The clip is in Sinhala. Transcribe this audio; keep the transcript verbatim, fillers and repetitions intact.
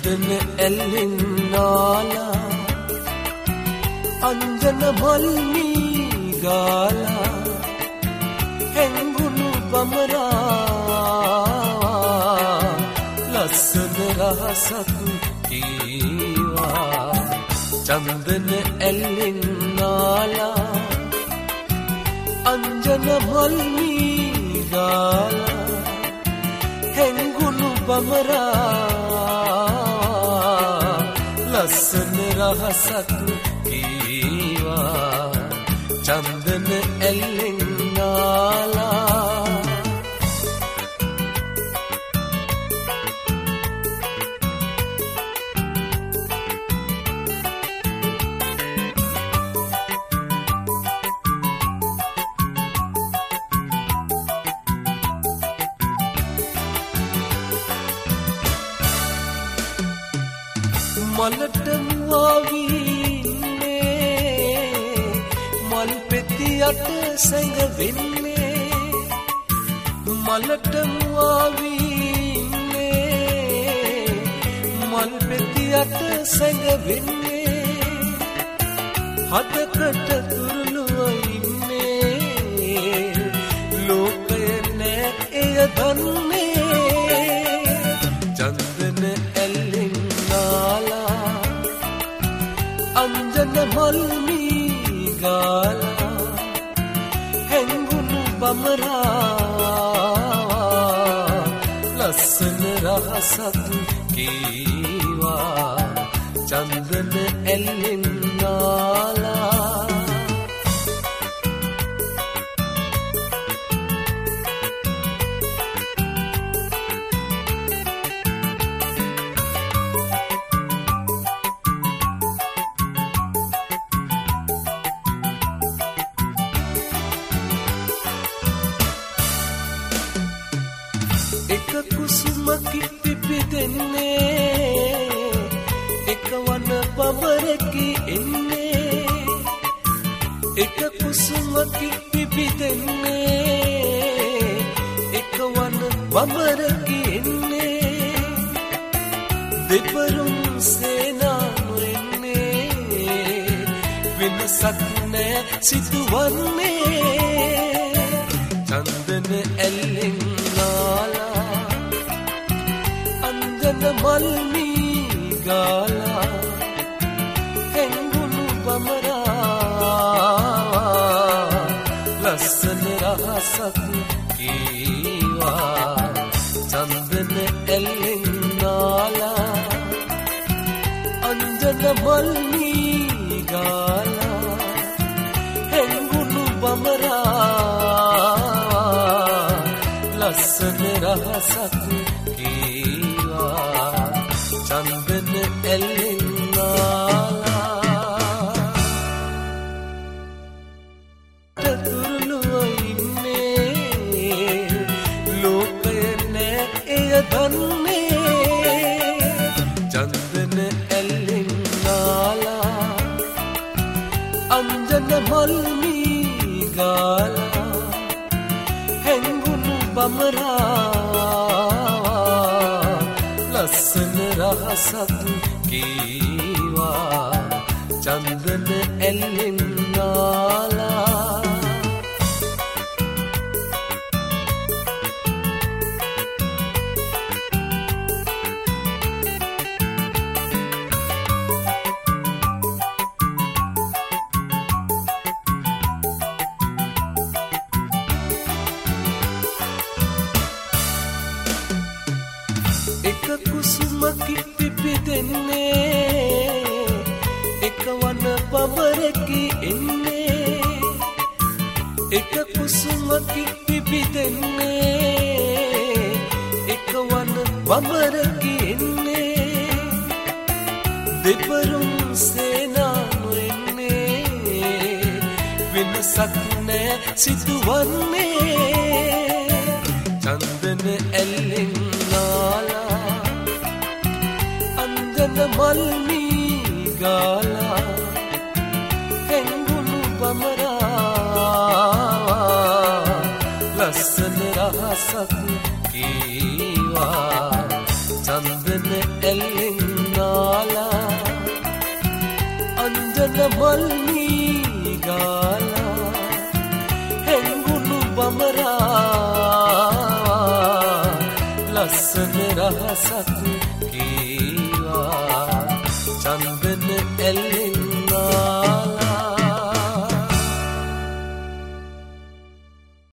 චන්දන ඇල්ලෙන් නාලා අංජන මල්මී ගාලා හැංගුණු බමරා ලස්සන රහසක් කීවා චන්දන ඇල්ලෙන් නාලා අංජන මල්මී ගාලා හැංගුණු බමරා ලස්සන රහසක් කීවා චන්දන ඇල්ලෙන් නාලා මලට මුවාවින්නේ මල් පෙතියට සැඟවෙන්නේ මලට මුවාවින්නේ මල් පෙතියට සැඟවෙන්නේ හදකට තුරුළුව ඉන්නේ ලෝකය නෑ එය දන්නේ චන්දන ඇල්ලෙන් නාලා අංජන මල්මී ගාලා හැංගුණු බමරා ලස්සන රහසක් කීවා චන්දන ඇල්ලෙන් නාලා එක කුසුමකි පිපිදෙන්නේ එක වන බබරකි එන්නේ එක කුසුමකි පිපිදෙන්නේ එක වන බබරකි එන්නේ දෙපරුම් සේනානු එන්නේ වෙනසක් නෑ සිදුවන්නේ චන්දන ඇල්ලෙන් නාලා අංජන මල්මී ගාලා හැංගුණු බමරා ලස්සන රහසක් කීවා චන්දන ඇල්ලෙන් නාලා අංජන මල්මී ගාලා හැංගුණු බමරා ලස්සන රහසක් කීවා චන්දන ඇල්ලෙන් නාලා තුරුළුව ඉන්නේ ලෝකය නෑ එය දන්නේ චන්දන ඇල්ලෙන් නාලා අංජන මල්මී ගාලා හැංගුණු බමරා ලස්සන රහසක් කීවා චන්දන ඇල්ලෙන් නාලා එක කුසුමකි පිපිදෙන්නේ එක වන බබරකි එන්නේ එක කුසුමකි පිපිදෙන්නේ එක වන බබරකි එන්නේ දෙපරුම් සේනානු එන්නේ වෙනසක් නෑ සිදුවන්නේ චන්දන ඇල්ලෙන් නාලා අංජන මල්මී ගාලා හැංගුණු බමරා ලස්සන රහසක් කීවා චන්දන ඇල්ලෙන් නාලා අංජන මල් මී ගාලා හැංගුණු බමරා ලස්සන රහසක් කීවා චන්දන ඇල්ලෙන්